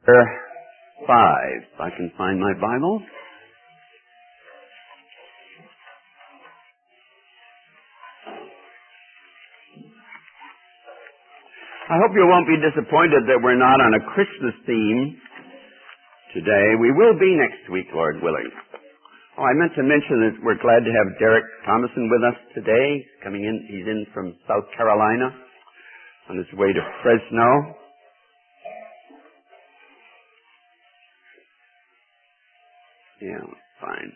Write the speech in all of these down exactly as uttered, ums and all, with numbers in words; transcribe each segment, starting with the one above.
five. If I can find my Bible. I hope you won't be disappointed that we're not on a Christmas theme today. We will be next week, Lord willing. Oh, I meant to mention that we're glad to have Derek Thomason with us today. He's coming in. He's in from South Carolina on his way to Fresno. Yeah, fine.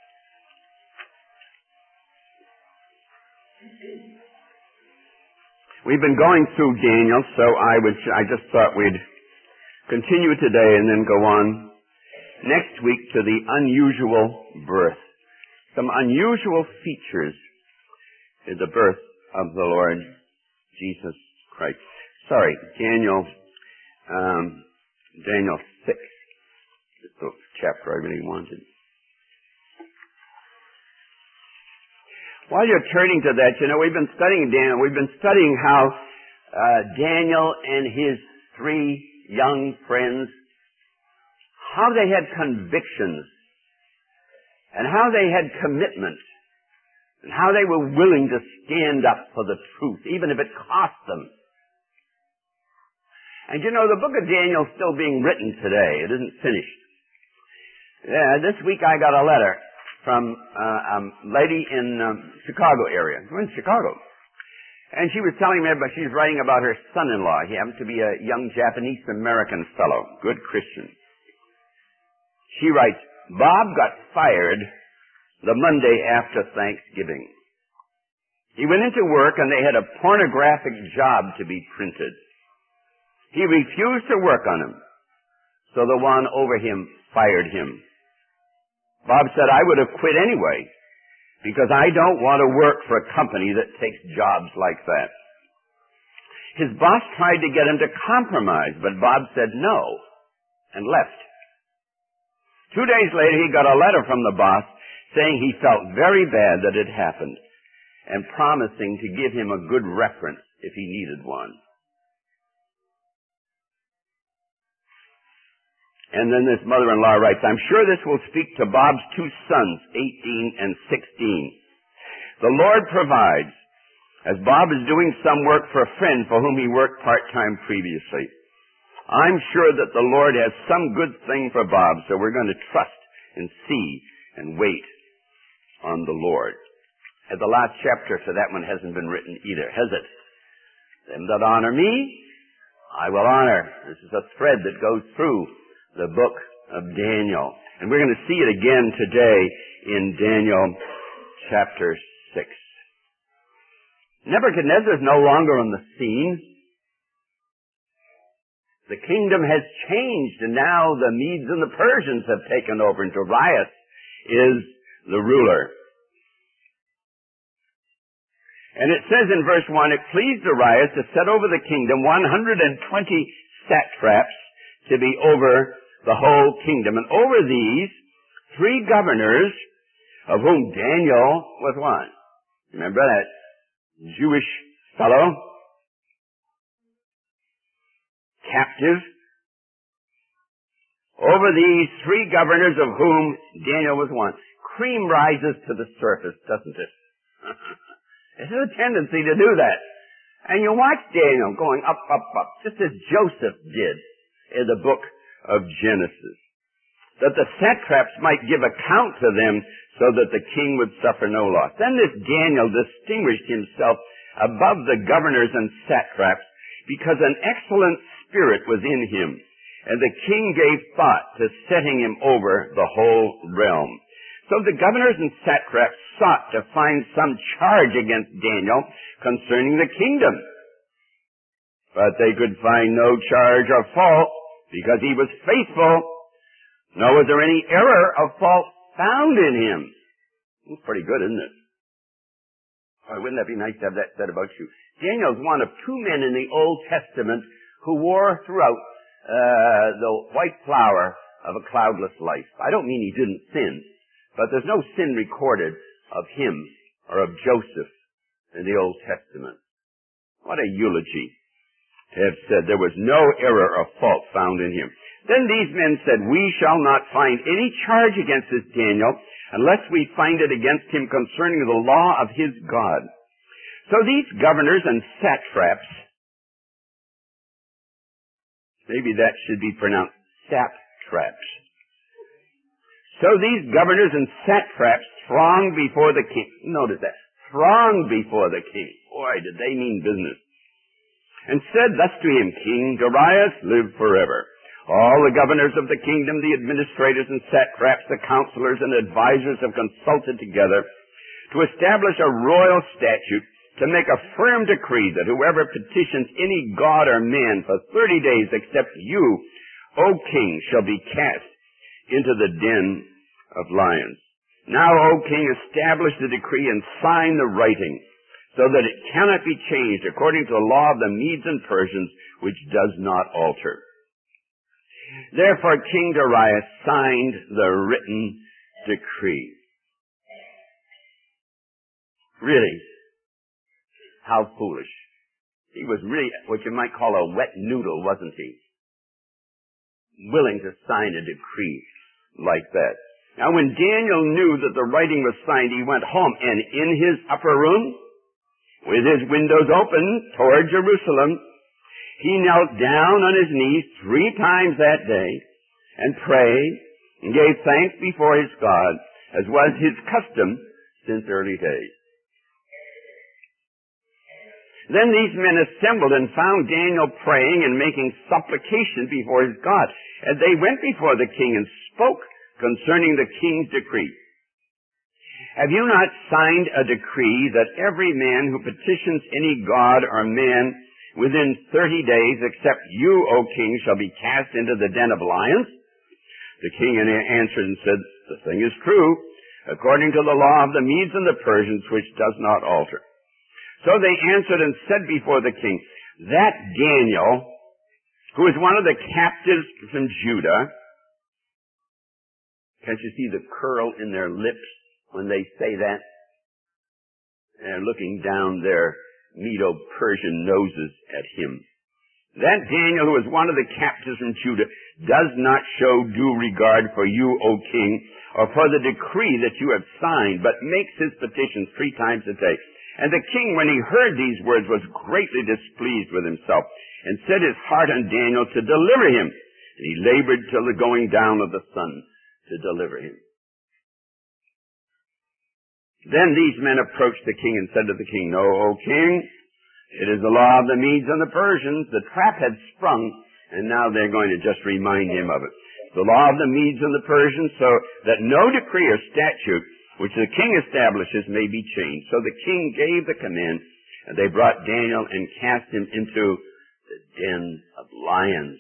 We've been going through Daniel, so I would, I just thought we'd continue today and then go on next week to the unusual birth. Some unusual features in the birth of the Lord Jesus Christ. Sorry, Daniel, um, Daniel six. It's the chapter I really wanted. While you're turning to that, you know, we've been studying Daniel. We've been studying how uh, Daniel and his three young friends, how they had convictions, and how they had commitment, and how they were willing to stand up for the truth, even if it cost them. And you know, the book of Daniel is still being written today. It isn't finished. Yeah, this week I got a letter from uh, a lady in the um, Chicago area. We're in Chicago. And she was telling me about, she's writing about her son-in-law. He happens to be a young Japanese-American fellow, good Christian. She writes, Bob got fired the Monday after Thanksgiving. He went into work and they had a pornographic job to be printed. He refused to work on him, so the one over him fired him. Bob said, I would have quit anyway, because I don't want to work for a company that takes jobs like that. His boss tried to get him to compromise, but Bob said no, and left. Two days later, he got a letter from the boss saying he felt very bad that it happened, and promising to give him a good reference if he needed one. And then this mother-in-law writes, I'm sure this will speak to Bob's two sons, eighteen and sixteen. The Lord provides, as Bob is doing some work for a friend for whom he worked part-time previously. I'm sure that the Lord has some good thing for Bob, so we're going to trust and see and wait on the Lord. And the last chapter to that one hasn't been written either, has it? Them that honor me, I will honor. This is a thread that goes through the book of Daniel. And we're going to see it again today in Daniel chapter six. Nebuchadnezzar is no longer on the scene. The kingdom has changed, and now the Medes and the Persians have taken over, and Darius is the ruler. And it says in verse one, it pleased Darius to set over the kingdom one hundred twenty satraps to be over the whole kingdom. And over these, three governors, of whom Daniel was one. Remember that Jewish fellow? Captive. Over these three governors, of whom Daniel was one. Cream rises to the surface, doesn't it? There's a tendency to do that. And you watch Daniel going up, up, up, just as Joseph did in the book of Genesis, that the satraps might give account to them so that the king would suffer no loss. Then this Daniel distinguished himself above the governors and satraps because an excellent spirit was in him, and the king gave thought to setting him over the whole realm. So the governors and satraps sought to find some charge against Daniel concerning the kingdom, but they could find no charge or fault, because he was faithful, nor was there any error of fault found in him. It's pretty good, isn't it? Oh, wouldn't that be nice to have that said about you? Daniel's one of two men in the Old Testament who wore throughout uh, the white flower of a cloudless life. I don't mean he didn't sin, but there's no sin recorded of him or of Joseph in the Old Testament. What a eulogy to have said there was no error or fault found in him. Then these men said, we shall not find any charge against this Daniel unless we find it against him concerning the law of his God. So these governors and satraps, maybe that should be pronounced satraps. So these governors and satraps thronged before the king. Notice that. Thronged before the king. Boy, did they mean business. And said thus to him, King Darius, live forever. All the governors of the kingdom, the administrators and satraps, the counselors and advisors have consulted together to establish a royal statute to make a firm decree that whoever petitions any god or man for thirty days except you, O king, shall be cast into the den of lions. Now, O king, establish the decree and sign the writing so that it cannot be changed according to the law of the Medes and Persians, which does not alter. Therefore, King Darius signed the written decree. Really, how foolish. He was really what you might call a wet noodle, wasn't he? Willing to sign a decree like that. Now, when Daniel knew that the writing was signed, he went home, and in his upper room, with his windows open toward Jerusalem, he knelt down on his knees three times that day and prayed and gave thanks before his God, as was his custom since early days. Then these men assembled and found Daniel praying and making supplication before his God. And they went before the king and spoke concerning the king's decree. Have you not signed a decree that every man who petitions any god or man within thirty days, except you, O king, shall be cast into the den of lions? The king answered and said, the thing is true, according to the law of the Medes and the Persians, which does not alter. So they answered and said before the king, that Daniel, who is one of the captives from Judah, can't you see the curl in their lips when they say that? They're looking down their Medo-Persian noses at him. That Daniel, who is one of the captives from Judah, does not show due regard for you, O king, or for the decree that you have signed, but makes his petitions three times a day. And the king, when he heard these words, was greatly displeased with himself, and set his heart on Daniel to deliver him. And he labored till the going down of the sun to deliver him. Then these men approached the king and said to the king, No, O king, it is the law of the Medes and the Persians. The trap had sprung, and now they're going to just remind him of it. The law of the Medes and the Persians, so that no decree or statute which the king establishes may be changed. So the king gave the command, and they brought Daniel and cast him into the den of lions.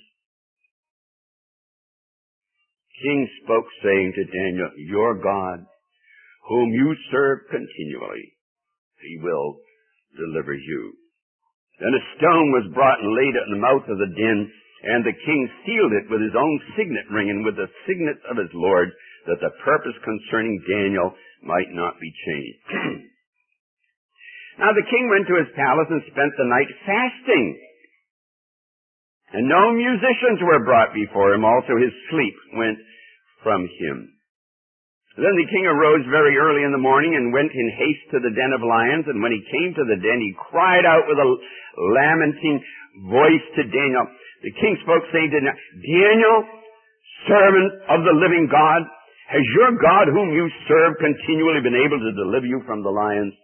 King spoke, saying to Daniel, Your God, whom you serve continually, he will deliver you. Then a stone was brought and laid at the mouth of the den, and the king sealed it with his own signet ring and with the signets of his lord, that the purpose concerning Daniel might not be changed. Now the king went to his palace and spent the night fasting. And no musicians were brought before him. Also his sleep went from him. Then the king arose very early in the morning and went in haste to the den of lions. And when he came to the den, he cried out with a lamenting voice to Daniel. The king spoke, saying to Daniel, Daniel, servant of the living God, has your God whom you serve continually been able to deliver you from the lions?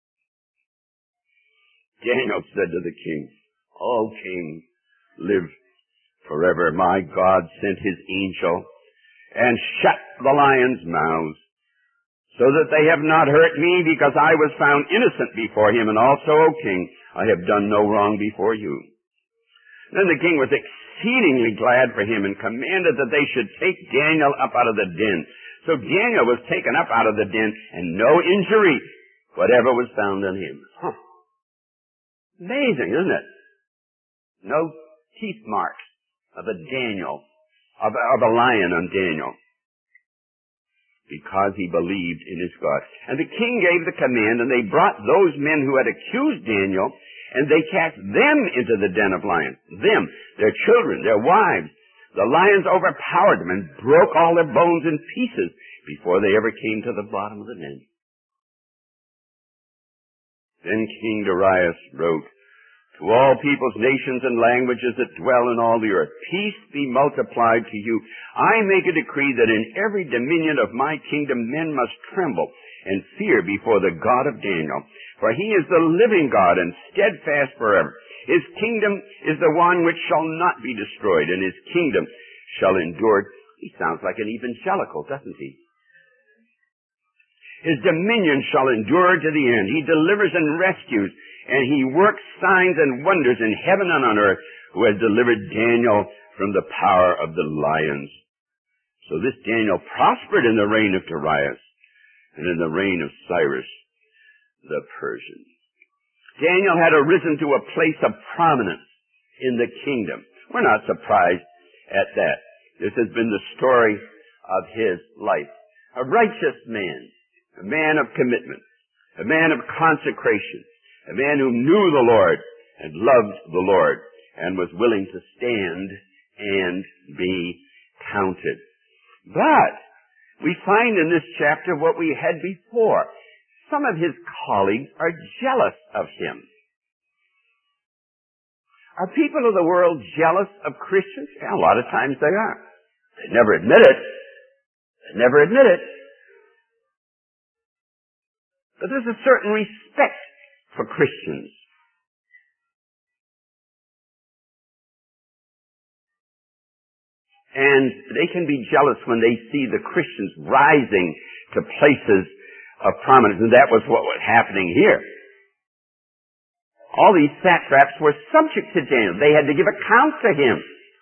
Daniel said to the king, O king, live forever. My God sent his angel and shut the lions' mouths, so that they have not hurt me, because I was found innocent before him. And also, O king, I have done no wrong before you. Then the king was exceedingly glad for him and commanded that they should take Daniel up out of the den. So Daniel was taken up out of the den, and no injury whatever was found on him. Huh. Amazing, isn't it? No teeth marks of a Daniel, of, of a lion on Daniel, because he believed in his God. And the king gave the command, and they brought those men who had accused Daniel, and they cast them into the den of lions. Them, their children, their wives, The lions overpowered them and broke all their bones in pieces before they ever came to the bottom of the den. Then King Darius wrote, "To all peoples, nations, and languages that dwell in all the earth, peace be multiplied to you. I make a decree that in every dominion of my kingdom men must tremble and fear before the God of Daniel. For he is the living God and steadfast forever. His kingdom is the one which shall not be destroyed, and his kingdom shall endure." He sounds like an evangelical, doesn't he? His dominion shall endure to the end. He delivers and rescues, and he works signs and wonders in heaven and on earth, who has delivered Daniel from the power of the lions. So this Daniel prospered in the reign of Darius and in the reign of Cyrus the Persian. Daniel had arisen to a place of prominence in the kingdom. We're not surprised at that. This has been the story of his life. A righteous man, a man of commitment, a man of consecration, a man who knew the Lord and loved the Lord and was willing to stand and be counted. But we find in this chapter what we had before. Some of his colleagues are jealous of him. Are people of the world jealous of Christians? Yeah, a lot of times they are. They never admit it. They never admit it. But there's a certain respect for Christians. And they can be jealous when they see the Christians rising to places of prominence. And that was what was happening here. All these satraps were subject to Daniel. They had to give account to him.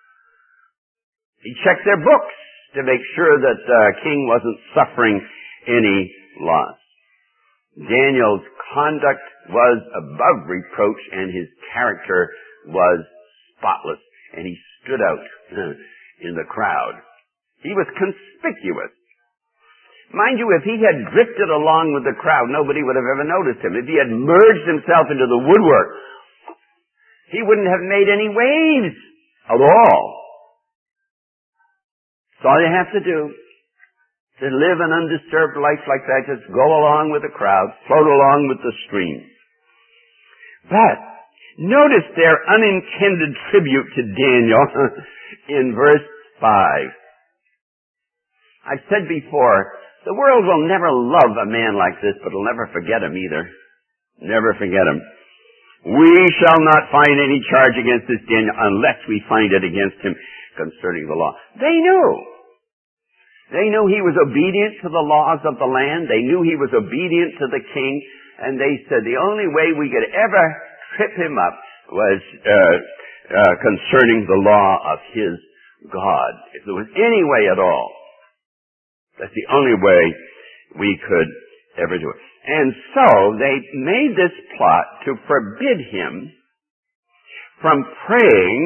He checked their books to make sure that the king wasn't suffering any loss. Daniel's conduct was above reproach, and his character was spotless, and he stood out in the crowd. He was conspicuous. Mind you, if he had drifted along with the crowd, nobody would have ever noticed him. If he had merged himself into the woodwork, he wouldn't have made any waves at all. That's all you have to do. To live an undisturbed life like that, just go along with the crowd, float along with the stream. But notice their unintended tribute to Daniel in verse five. I've said before, the world will never love a man like this, but it'll never forget him either. Never forget him. We shall not find any charge against this Daniel unless we find it against him concerning the law. They knew. They knew he was obedient to the laws of the land. They knew he was obedient to the king. And they said the only way we could ever trip him up was uh, uh, concerning the law of his God. If there was any way at all, that's the only way we could ever do it. And so they made this plot to forbid him from praying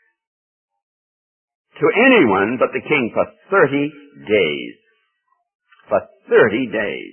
to anyone but the king for thirty days. For thirty days.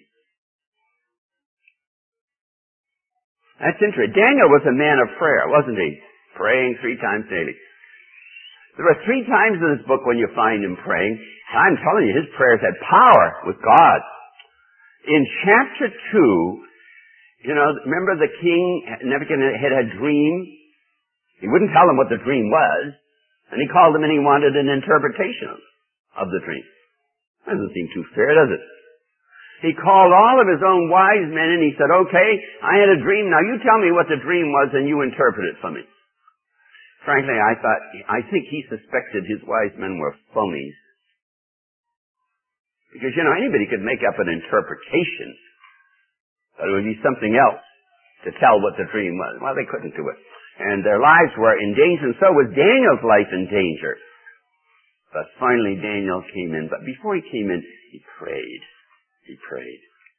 That's interesting. Daniel was a man of prayer, wasn't he? Praying three times daily. There are three times in this book when you find him praying. I'm telling you, his prayers had power with God. In chapter two, you know, remember the king Nebuchadnezzar had a dream? He wouldn't tell him what the dream was, and he called him and he wanted an interpretation of the dream. That doesn't seem too fair, does it? He called all of his own wise men and he said, okay, I had a dream, now you tell me what the dream was and you interpret it for me. Frankly, I thought, I think he suspected his wise men were phonies. Because, you know, anybody could make up an interpretation, but it would be something else to tell what the dream was. Well, they couldn't do it. And their lives were in danger, and so was Daniel's life in danger. But finally Daniel came in. But before he came in, he prayed. He prayed.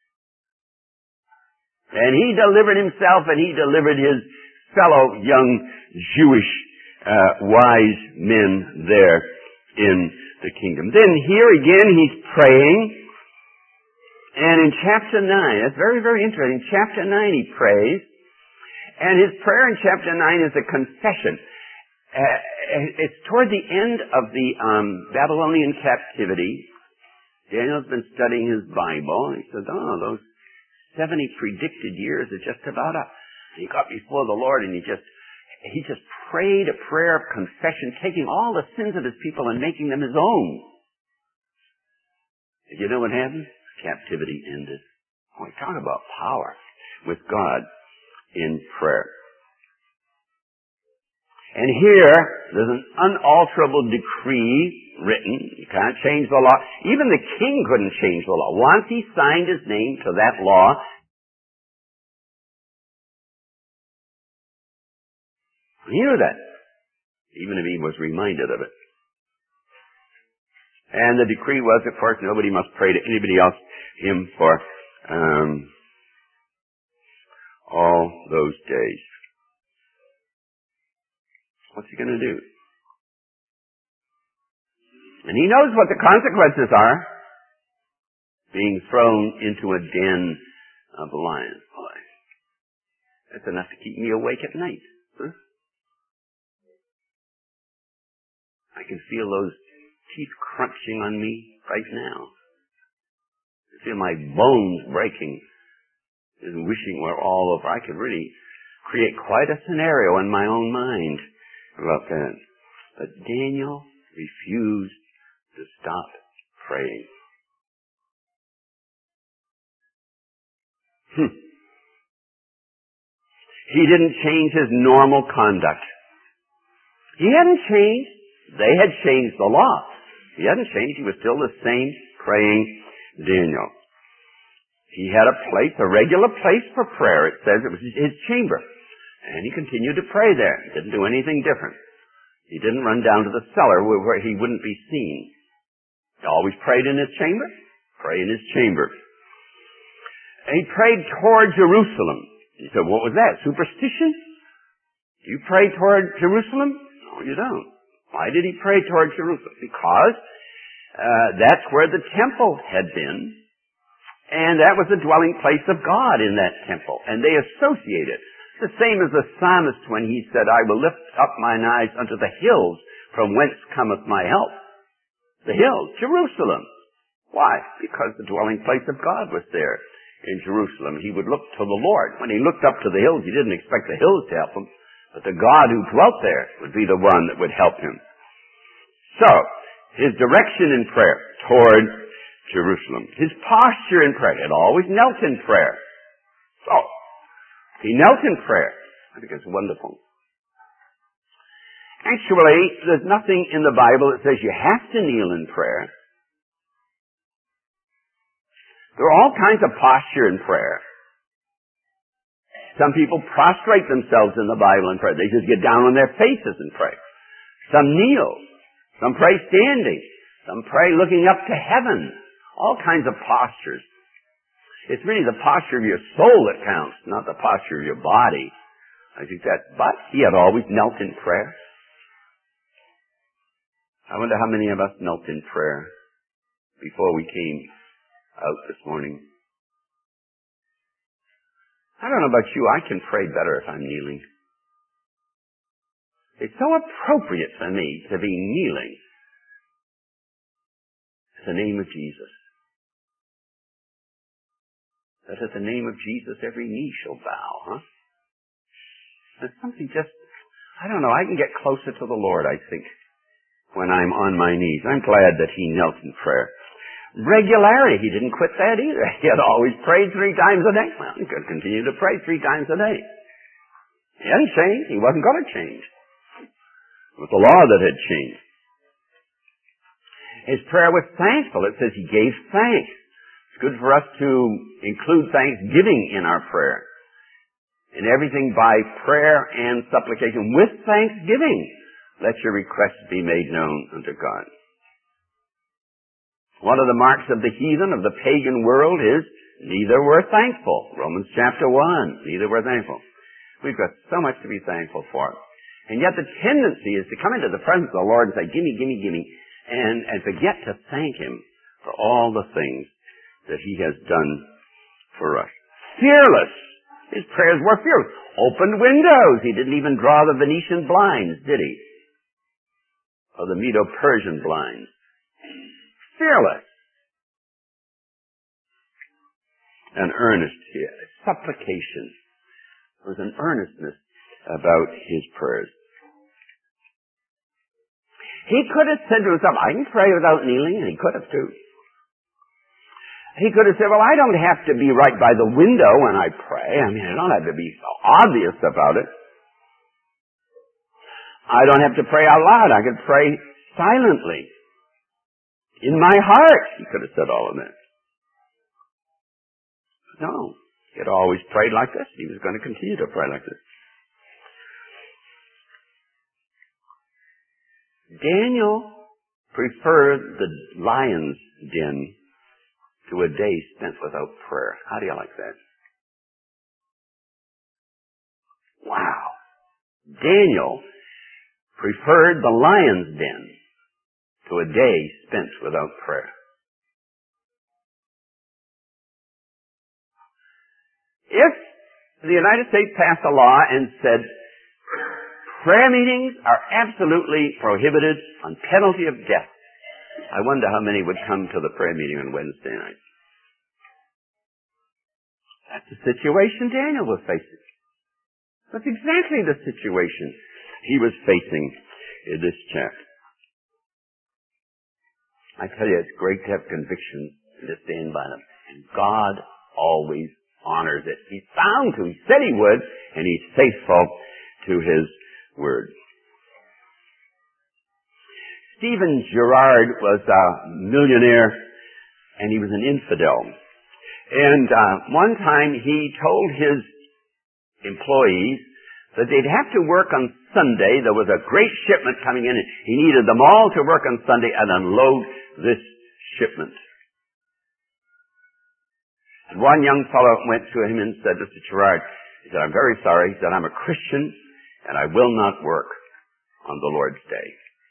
And he delivered himself, and he delivered his fellow young Jewish uh, wise men there in the kingdom. Then here again he's praying. And in chapter nine, that's very, very interesting. In chapter nine he prays. And his prayer in chapter nine is a confession. Uh, it's toward the end of the um, Babylonian captivity. Daniel's been studying his Bible, and he says, oh, those seventy predicted years are just about up. And he got before the Lord, and he just he just prayed a prayer of confession, taking all the sins of his people and making them his own. Did you know what happened? Captivity ended. Oh, we talk about power with God in prayer. And here, there's an unalterable decree written. You can't change the law. Even the king couldn't change the law. Once he signed his name to that law, he knew that, even if he was reminded of it. And the decree was, of course, nobody must pray to anybody else, him for um, all those days. What's he going to do? And he knows what the consequences are. Being thrown into a den of lions. Boy, that's enough to keep me awake at night. Huh? I can feel those teeth crunching on me right now. I feel my bones breaking and wishing we're all over. I could really create quite a scenario in my own mind about that. But Daniel refused to stop praying. Hmm. He didn't change his normal conduct. He hadn't changed. They had changed the law. He hadn't changed. He was still the same praying Daniel. He had a place, a regular place for prayer. It says it was his chamber. And he continued to pray there. He didn't do anything different. He didn't run down to the cellar where he wouldn't be seen. He always prayed in his chamber. Pray in his chamber. And he prayed toward Jerusalem. He said, what was that? Superstition? Do you pray toward Jerusalem? No, you don't. Why did he pray toward Jerusalem? Because uh, that's where the temple had been, and that was the dwelling place of God in that temple, and they associated. The same as the psalmist when he said, I will lift up mine eyes unto the hills, from whence cometh my help. The hills, Jerusalem. Why? Because the dwelling place of God was there in Jerusalem. He would look to the Lord. When he looked up to the hills, he didn't expect the hills to help him, but the God who dwelt there would be the one that would help him. So, his direction in prayer toward Jerusalem. His posture in prayer. He had always knelt in prayer. So, he knelt in prayer. I think it's wonderful. Actually, there's nothing in the Bible that says you have to kneel in prayer. There are all kinds of posture in prayer. Some people prostrate themselves in the Bible and pray. They just get down on their faces and pray. Some kneel. Some pray standing. Some pray looking up to heaven. All kinds of postures. It's really the posture of your soul that counts, not the posture of your body. I think that, but he had always knelt in prayer. I wonder how many of us knelt in prayer before we came out this morning. I don't know about you, I can pray better if I'm kneeling. It's so appropriate for me to be kneeling in the name of Jesus. That at the name of Jesus every knee shall bow, huh? There's something just, I don't know, I can get closer to the Lord, I think, when I'm on my knees. I'm glad that he knelt in prayer. Regularity, he didn't quit that either. He had always prayed three times a day. Well, he could continue to pray three times a day. He hadn't changed. He wasn't going to change. It was the law that had changed. His prayer was thankful. It says he gave thanks. It's good for us to include thanksgiving in our prayer. In everything by prayer and supplication with thanksgiving, let your requests be made known unto God. One of the marks of the heathen, of the pagan world, is neither were thankful. Romans chapter one, neither were thankful. We've got so much to be thankful for. And yet the tendency is to come into the presence of the Lord and say, gimme, gimme, gimme, and, and forget to thank him for all the things that he has done for us. Fearless. His prayers were fearless. Opened windows. He didn't even draw the Venetian blinds, did he? of the Medo-Persian blinds. Fearless. An earnest here, supplication. There was an earnestness about his prayers. He could have said to himself, I can pray without kneeling, and he could have too. He could have said, well, I don't have to be right by the window when I pray. I mean, I don't have to be so obvious about it. I don't have to pray out loud. I could pray silently. In my heart, he could have said all of that. No, he had always prayed like this. He was going to continue to pray like this. Daniel preferred the lion's den to a day spent without prayer. How do you like that? Wow. Daniel preferred the lion's den to a day spent without prayer. If the United States passed a law and said prayer meetings are absolutely prohibited on penalty of death, I wonder how many would come to the prayer meeting on Wednesday night. That's the situation Daniel was facing. That's exactly the situation he was facing in this chapter. I tell you, it's great to have convictions and to stand by them. And God always honors it. He's bound to. He said he would, and he's faithful to his word. Stephen Girard was a millionaire, and he was an infidel. And uh, one time he told his employees that they'd have to work on Sunday. There was a great shipment coming in, and he needed them all to work on Sunday and unload this shipment. And one young fellow went to him and said, Mister Girard, he said, I'm very sorry. He said, I'm a Christian, and I will not work on the Lord's Day.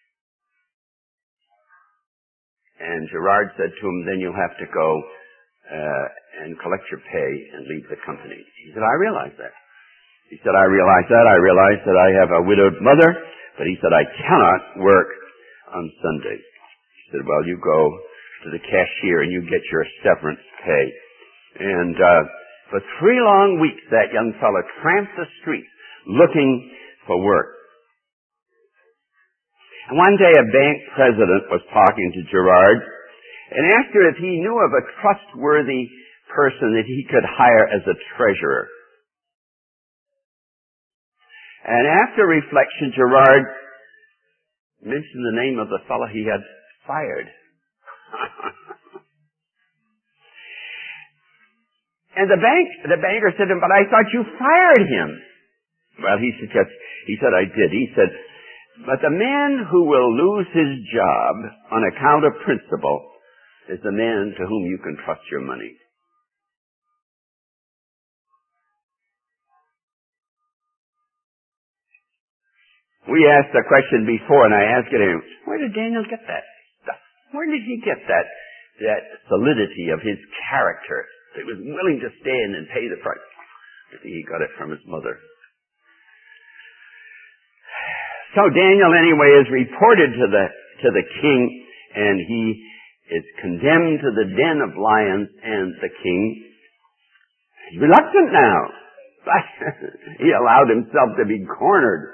And Girard said to him, then you'll have to go uh, and collect your pay and leave the company. He said, I realize that. He said, I realize that. I realize that I have a widowed mother, but he said, I cannot work on Sunday. He said, well, you go to the cashier and you get your severance pay. And uh, for three long weeks, that young fellow tramped the streets looking for work. And one day a bank president was talking to Girard and asked her if he knew of a trustworthy person that he could hire as a treasurer. And after reflection, Girard mentioned the name of the fellow he had fired. And the bank, the banker said to him, but I thought you fired him. Well, he said, yes, he said, I did. He said, but the man who will lose his job on account of principle is the man to whom you can trust your money. We asked the question before, and I asked him, where did Daniel get that stuff? Where did he get that, that solidity of his character? He was willing to stand and pay the price. I think he got it from his mother. So Daniel, anyway, is reported to the to the king, and he is condemned to the den of lions, and the king is reluctant now. But he allowed himself to be cornered.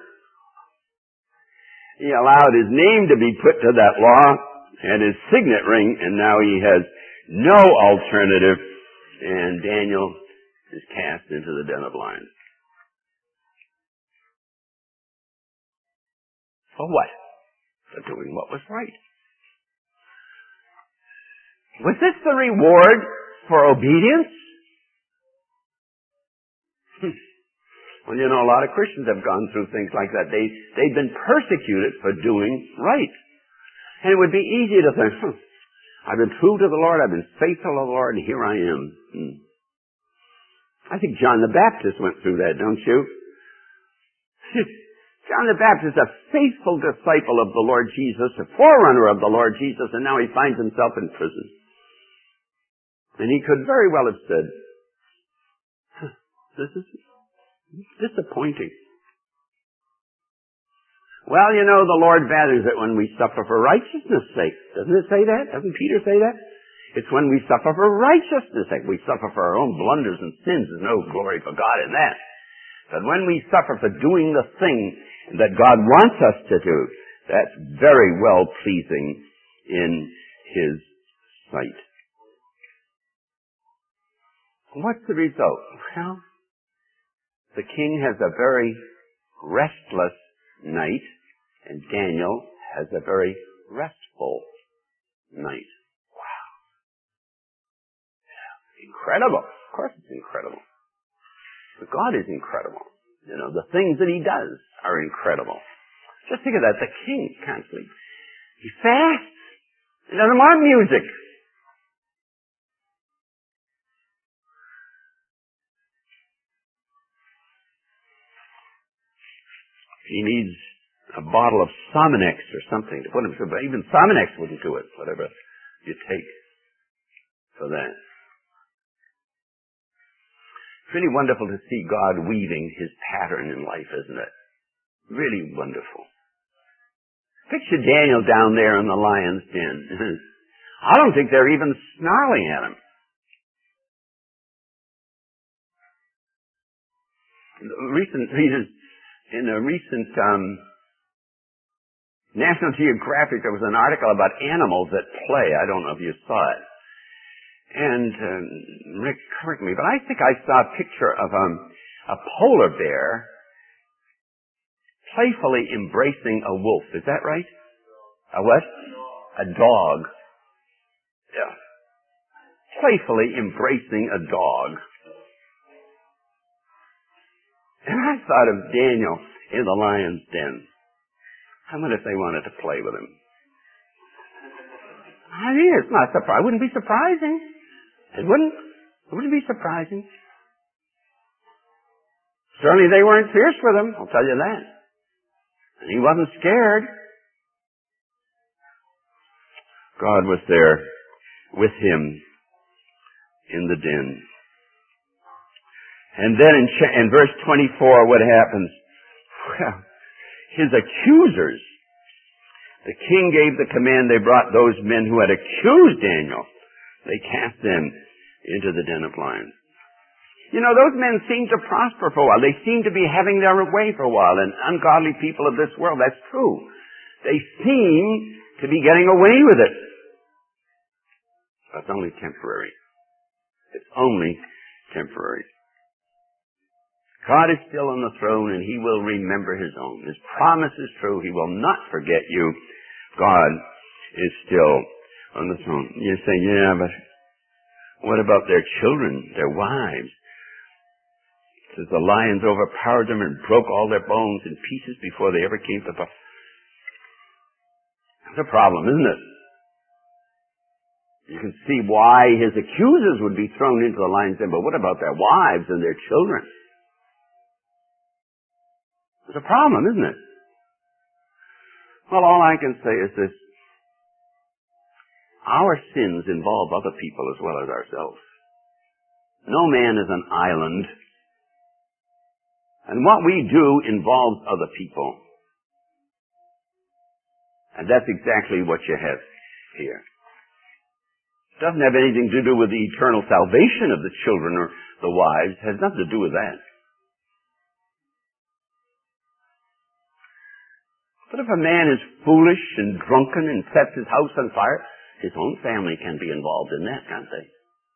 He allowed his name to be put to that law and his signet ring, and now he has no alternative, and Daniel is cast into the den of lions. For what? For doing what was right. Was this the reward for obedience? Well, you know, a lot of Christians have gone through things like that. They, they've been persecuted for doing right. And it would be easy to think, hmm, I've been true to the Lord, I've been faithful to the Lord, and here I am. Hmm. I think John the Baptist went through that, don't you? John the Baptist, a faithful disciple of the Lord Jesus, a forerunner of the Lord Jesus, and now he finds himself in prison. And he could very well have said, huh, this is disappointing. Well, you know, the Lord values it when we suffer for righteousness' sake. Doesn't it say that? Doesn't Peter say that? It's when we suffer for righteousness' sake. We suffer for our own blunders and sins. There's no glory for God in that. But when we suffer for doing the thing that God wants us to do, that's very well pleasing in His sight. What's the result? Well, the king has a very restless night, and Daniel has a very restful night. Wow. Incredible. Of course it's incredible. But God is incredible. You know, the things that He does are incredible. Just think of that. The king can't sleep. He fasts. He doesn't want music. He needs a bottle of Sominex or something to put him through. But even Sominex wouldn't do it, whatever you take for that. It's really wonderful to see God weaving His pattern in life, isn't it? Really wonderful. Picture Daniel down there in the lion's den. I don't think they're even snarling at him. Recent readers, in a recent um, National Geographic, there was an article about animals at play. I don't know if you saw it. And um, Rick, correct me, but I think I saw a picture of um, a polar bear playfully embracing a wolf. Is that right? A what? A dog. Yeah. Playfully embracing a dog. And I thought of Daniel in the lion's den. I wonder if they wanted to play with him. I mean, it's not surprising. It wouldn't be surprising. It wouldn't. It wouldn't be surprising. Certainly they weren't fierce with him, I'll tell you that. And he wasn't scared. God was there with him in the den. And then in, in verse twenty-four, what happens? Well, his accusers, the king gave the command, they brought those men who had accused Daniel. They cast them into the den of lions. You know, those men seemed to prosper for a while. They seemed to be having their way for a while. And ungodly people of this world, that's true. They seem to be getting away with it. But it's only temporary. It's only temporary. God is still on the throne, and He will remember His own. His promise is true. He will not forget you. God is still on the throne. You say, yeah, but what about their children, their wives? It says the lions overpowered them and broke all their bones in pieces before they ever came to pass. That's a problem, isn't it? You can see why his accusers would be thrown into the lion's den, but what about their wives and their children? It's a problem, isn't it? Well, all I can say is this. Our sins involve other people as well as ourselves. No man is an island. And what we do involves other people. And that's exactly what you have here. It doesn't have anything to do with the eternal salvation of the children or the wives. It has nothing to do with that. But if a man is foolish and drunken and sets his house on fire, his own family can be involved in that, can't they?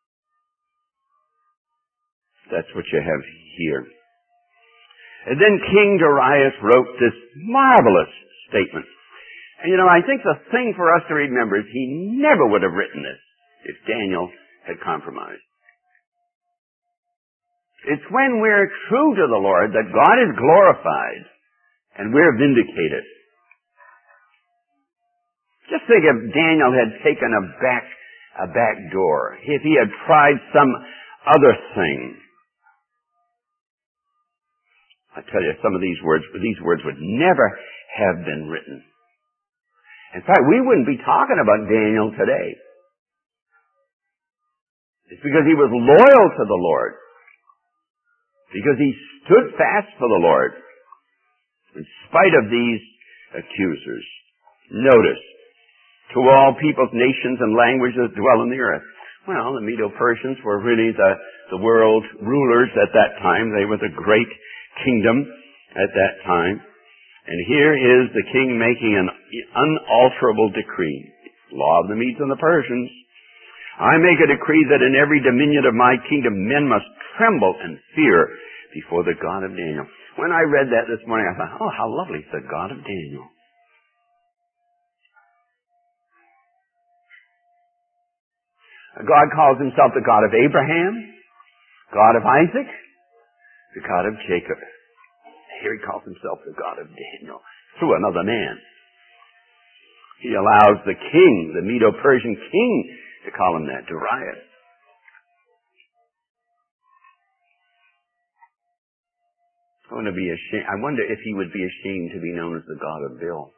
That's what you have here. And then King Darius wrote this marvelous statement. And you know, I think the thing for us to remember is he never would have written this if Daniel had compromised. It's when we're true to the Lord that God is glorified and we're vindicated. Just think if Daniel had taken a back, a back door, if he had tried some other thing. I tell you, some of these words, these words would never have been written. In fact, we wouldn't be talking about Daniel today. It's because he was loyal to the Lord. Because he stood fast for the Lord. In spite of these accusers. Notice, to all peoples, nations, and languages dwell on the earth. Well, the Medo-Persians were really the, the world rulers at that time. They were the great kingdom at that time. And here is the king making an unalterable decree. Law of the Medes and the Persians. I make a decree that in every dominion of my kingdom men must tremble and fear before the God of Daniel. When I read that this morning, I thought, oh, how lovely, it's the God of Daniel. God calls himself the God of Abraham, God of Isaac, the God of Jacob. Here he calls himself the God of Daniel through another man. He allows the king, the Medo-Persian king, to call him that, Darius. It's going to be a shame. I wonder if he would be ashamed to be known as the God of Bill.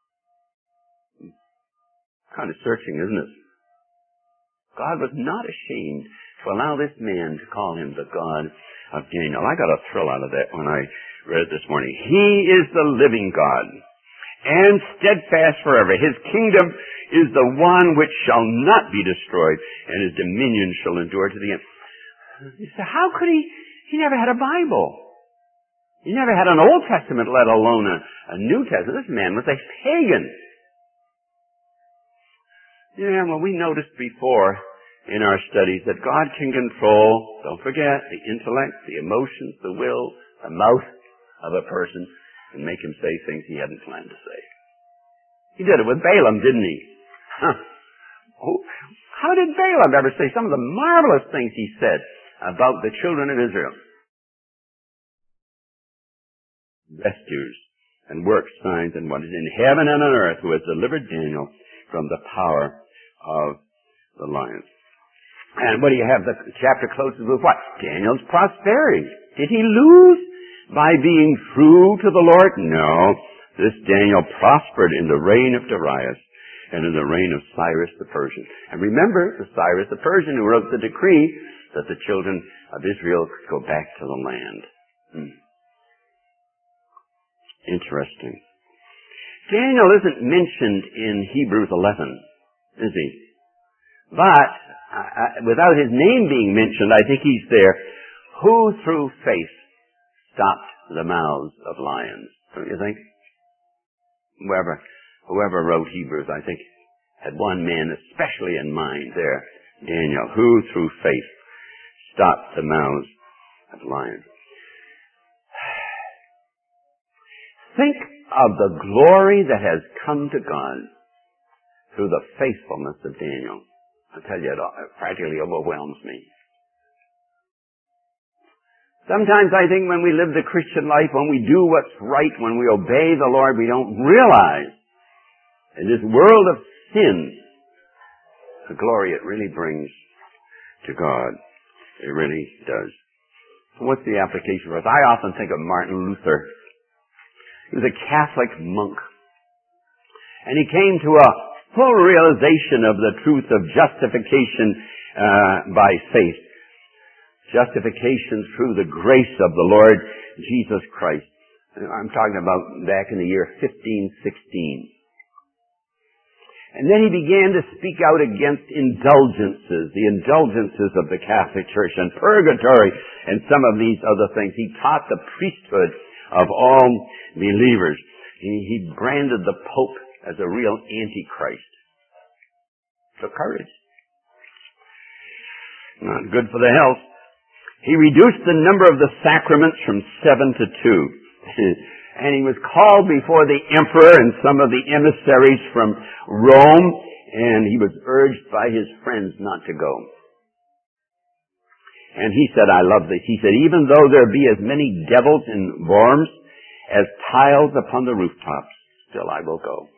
Kind of searching, isn't it? God was not ashamed to allow this man to call him the God of Daniel. I got a thrill out of that when I read it this morning. He is the living God and steadfast forever. His kingdom is the one which shall not be destroyed, and his dominion shall endure to the end. You say, how could he? He never had a Bible. He never had an Old Testament, let alone a, a New Testament. This man was a pagan. Yeah, well, we noticed before in our studies that God can control, don't forget, the intellect, the emotions, the will, the mouth of a person, and make him say things he hadn't planned to say. He did it with Balaam, didn't he? Huh. Oh, how did Balaam ever say some of the marvelous things he said about the children of Israel? Gestures and works, signs, and wonders in heaven and on earth, who has delivered Daniel from the power of the lions. And what do you have? The chapter closes with what? Daniel's prosperity. Did he lose by being true to the Lord? No. This Daniel prospered in the reign of Darius and in the reign of Cyrus the Persian. And remember, the Cyrus the Persian who wrote the decree that the children of Israel could go back to the land. Hmm. Interesting. Daniel isn't mentioned in Hebrews eleven, is he? But, uh, without his name being mentioned, I think he's there. Who through faith stopped the mouths of lions? Don't you think? Whoever, whoever wrote Hebrews, I think, had one man especially in mind there. Daniel, who through faith stopped the mouths of lions. Think of the glory that has come to God through the faithfulness of Daniel. I tell you, it practically overwhelms me. Sometimes I think when we live the Christian life, when we do what's right, when we obey the Lord, we don't realize in this world of sin the glory it really brings to God. It really does. So what's the application for us? I often think of Martin Luther. He was a Catholic monk. And he came to a full realization of the truth of justification uh, by faith. Justification through the grace of the Lord Jesus Christ. I'm talking about back in the year fifteen sixteen. And then he began to speak out against indulgences, the indulgences of the Catholic Church, and purgatory, and some of these other things. He taught the priesthood of all believers. He, he branded the Pope as a real antichrist. Took courage. Not good for the health. He reduced the number of the sacraments from seven to two. And he was called before the emperor and some of the emissaries from Rome, and he was urged by his friends not to go. And he said, I love this. He said, even though there be as many devils in Worms as tiles upon the rooftops, still I will go.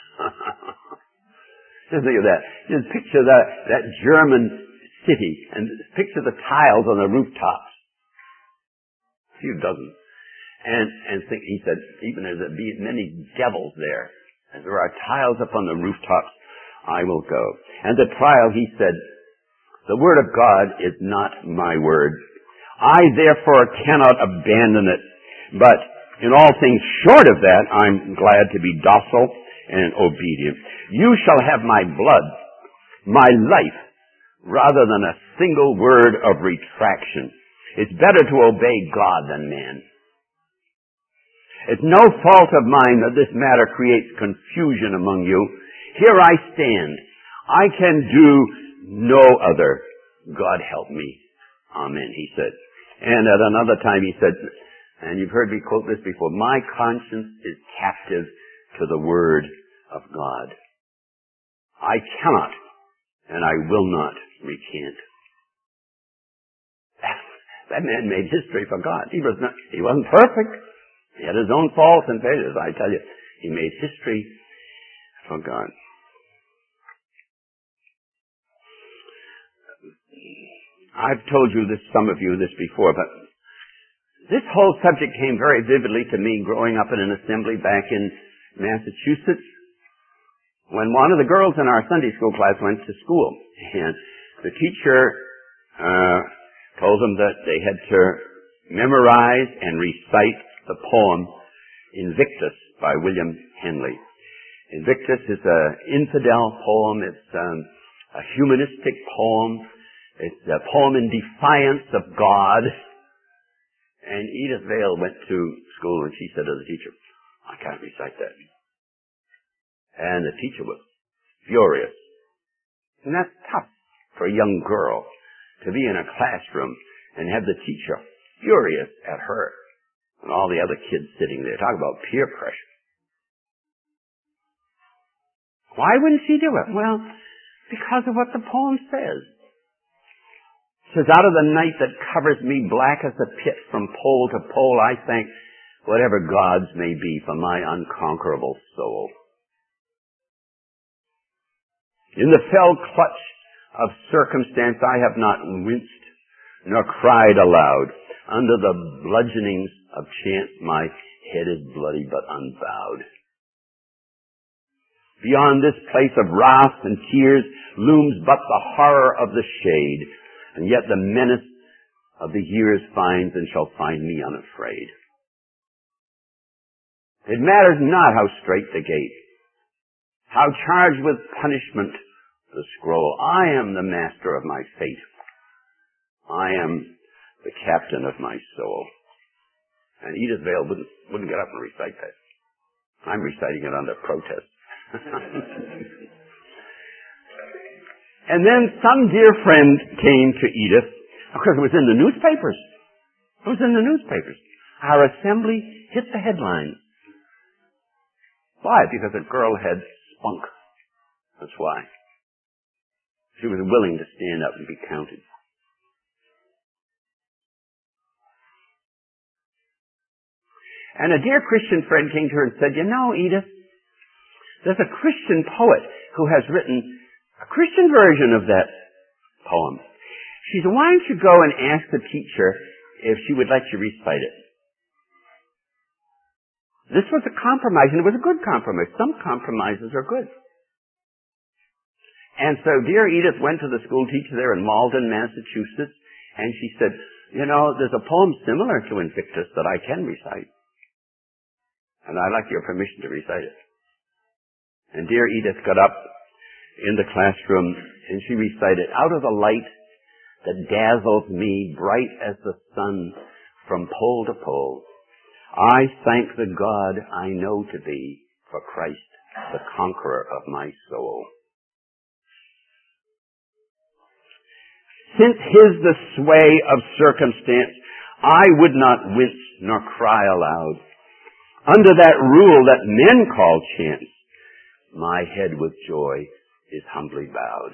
Just think of that. Just picture that, that German city and picture the tiles on the rooftops. A few dozen. And, and think, he said, even as there be many devils there, as there are tiles upon the rooftops, I will go. And the trial, he said, the word of God is not my word. I therefore cannot abandon it, but In all things short of that, I'm glad to be docile and obedient. You shall have my blood, my life, rather than a single word of retraction. It's better to obey God than man. It's no fault of mine that this matter creates confusion among you. Here I stand. I can do no other. God help me. Amen, he said. And at another time he said, and you've heard me quote this before, my conscience is captive to the word of God. I cannot and I will not recant. That man made history for God. He was not, he wasn't perfect. He had his own faults and failures. I tell you, he made history for God. I've told you this, some of you this before, but this whole subject came very vividly to me growing up in an assembly back in Massachusetts when one of the girls in our Sunday school class went to school. And the teacher uh, told them that they had to memorize and recite the poem Invictus by William Henley. Invictus is an infidel poem. It's um, a humanistic poem. It's a poem in defiance of God. And Edith Vale went to school and she said to the teacher, I can't recite that. And the teacher was furious. And that's tough for a young girl to be in a classroom and have the teacher furious at her and all the other kids sitting there. Talk about peer pressure. Why wouldn't she do it? Well, because of what the poem says. It says, out of the night that covers me black as the pit from pole to pole, I thank whatever gods may be for my unconquerable soul. In the fell clutch of circumstance I have not winced nor cried aloud. Under the bludgeonings of chance my head is bloody but unbowed. Beyond this place of wrath and tears looms but the horror of the shade, and yet the menace of the years finds and shall find me unafraid. It matters not how strait the gate, how charged with punishment the scroll. I am the master of my fate. I am the captain of my soul. And Edith Vale wouldn't, wouldn't get up and recite that. I'm reciting it under protest. And then some dear friend came to Edith, because it was in the newspapers. It was in the newspapers. Our assembly hit the headlines. Why? Because a girl had spunk. That's why. She was willing to stand up and be counted. And a dear Christian friend came to her and said, you know, Edith, there's a Christian poet who has written a Christian version of that poem. She said, why don't you go and ask the teacher if she would let you recite it? This was a compromise, and it was a good compromise. Some compromises are good. And so dear Edith went to the school teacher there in Malden, Massachusetts, and she said, you know, there's a poem similar to Invictus that I can recite. And I'd like your permission to recite it. And dear Edith got up in the classroom and she recited, out of the light that dazzles me bright as the sun from pole to pole, I thank the God I know to be for Christ, the conqueror of my soul. Since his the sway of circumstance, I would not wince nor cry aloud. Under that rule that men call chance, my head with joy is humbly bowed.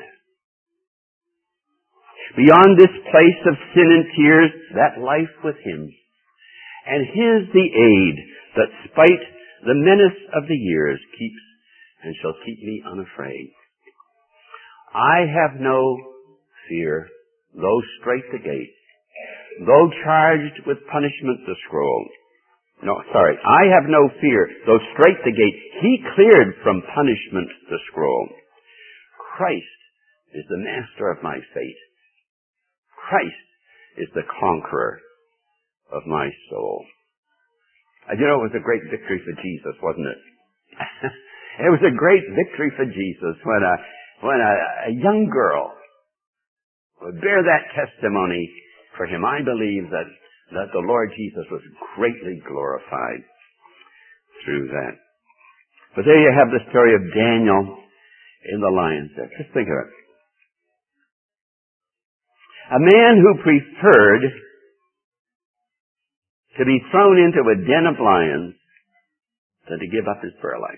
Beyond this place of sin and tears, that life with him, and his the aid that spite the menace of the years keeps and shall keep me unafraid. I have no fear, though strait the gate, though charged with punishment the scroll. No, sorry. I have no fear, though strait the gate. He cleared from punishment the scroll. Christ is the master of my fate. Christ is the conqueror of my soul. And you know, it was a great victory for Jesus, wasn't it? It was a great victory for Jesus when a, when a, a young girl would bear that testimony for him. I believe that, that the Lord Jesus was greatly glorified through that. But there you have the story of Daniel in the lion's den. Just think of it. A man who preferred to be thrown into a den of lions than to give up his prayer life.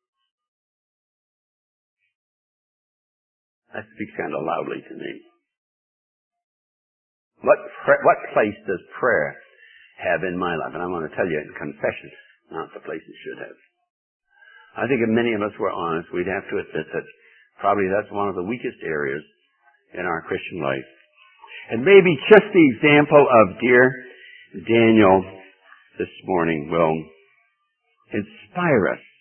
That speaks kind of loudly to me. What pra- what place does prayer have in my life? And I want to tell you in confession, not the place it should have. I think if many of us were honest, we'd have to admit that probably that's one of the weakest areas in our Christian life. And maybe just the example of dear Daniel this morning will inspire us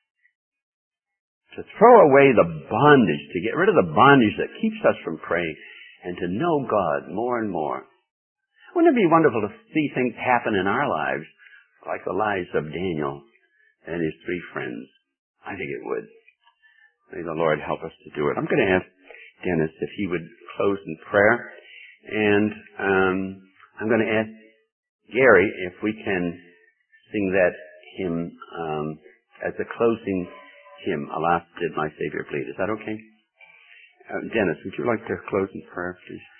to throw away the bondage, to get rid of the bondage that keeps us from praying, and to know God more and more. Wouldn't it be wonderful to see things happen in our lives like the lives of Daniel and his three friends? I think it would. May the Lord help us to do it. I'm going to ask Dennis if he would close in prayer, and um, I'm going to ask Gary if we can sing that hymn um, as a closing hymn, Alas, did my Savior bleed. Is that okay? Uh, Dennis, would you like to close in prayer, please?